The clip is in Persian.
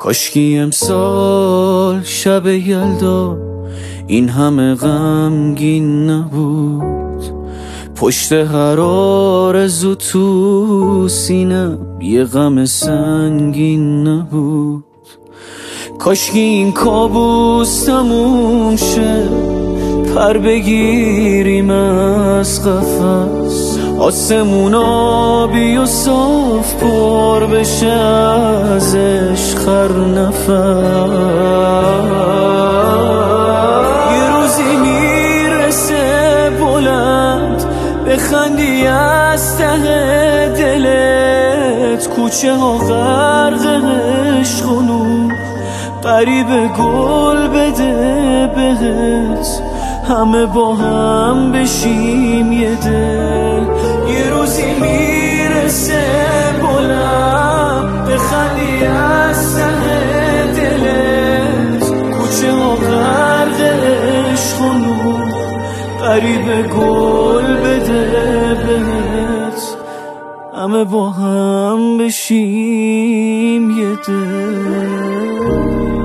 کاشکی امسال شب یلدا این همه غمگین نبود، پشت هر آرزو تو سینم یه غم سنگین نبود. کاشکی این کابوس تموم شه، پر بگیریم از قفس، آسمون آبی و صاف پر بشه از عشق هر نفس. یه روزی میرسه بلند بخندی از ته دلت، کوچه ها غرق عشق و نور، غریب گل بده بهت، همه با هم بشیم یه دل. یه روزی میرسه بلند بخندی از ته دلت، کوچه ها غرق عشق و نور، غریب گل بده بهت، همه با هم بشیم یه دل.